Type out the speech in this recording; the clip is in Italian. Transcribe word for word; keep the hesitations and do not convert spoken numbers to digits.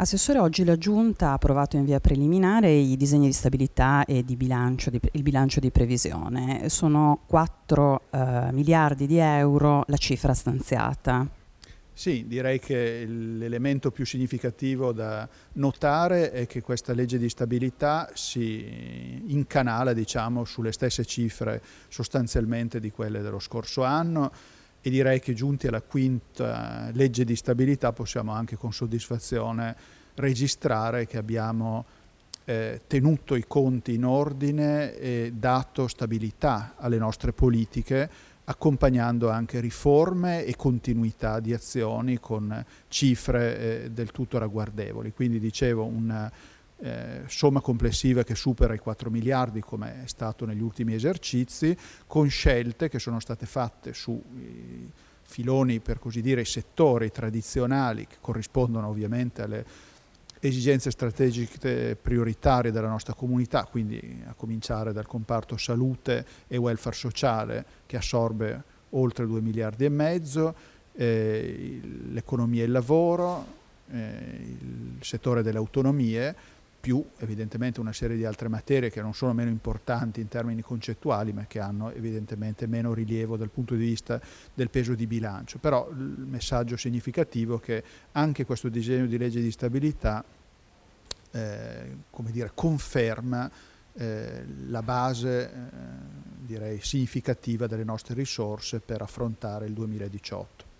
Assessore, oggi la Giunta ha approvato in via preliminare i disegni di stabilità e di bilancio di, il bilancio di previsione. Sono quattro eh, miliardi di euro la cifra stanziata. Sì, direi che l'elemento più significativo da notare è che questa legge di stabilità si incanala, diciamo, sulle stesse cifre sostanzialmente di quelle dello scorso anno, e direi che giunti alla quinta legge di stabilità possiamo anche con soddisfazione registrare che abbiamo eh, tenuto i conti in ordine e dato stabilità alle nostre politiche, accompagnando anche riforme e continuità di azioni con cifre eh, del tutto ragguardevoli. Quindi dicevo una eh, somma complessiva che supera i quattro miliardi, come è stato negli ultimi esercizi, con scelte che sono state fatte sui filoni, per così dire, i settori tradizionali che corrispondono ovviamente alle esigenze strategiche prioritarie della nostra comunità, quindi a cominciare dal comparto salute e welfare sociale, che assorbe oltre due miliardi e mezzo, eh, l'economia e il lavoro, eh, il settore delle autonomie, più evidentemente una serie di altre materie che non sono meno importanti in termini concettuali, ma che hanno evidentemente meno rilievo dal punto di vista del peso di bilancio. Però il messaggio significativo è che anche questo disegno di legge di stabilità eh, come dire, conferma eh, la base eh, direi significativa delle nostre risorse per affrontare il duemiladiciotto.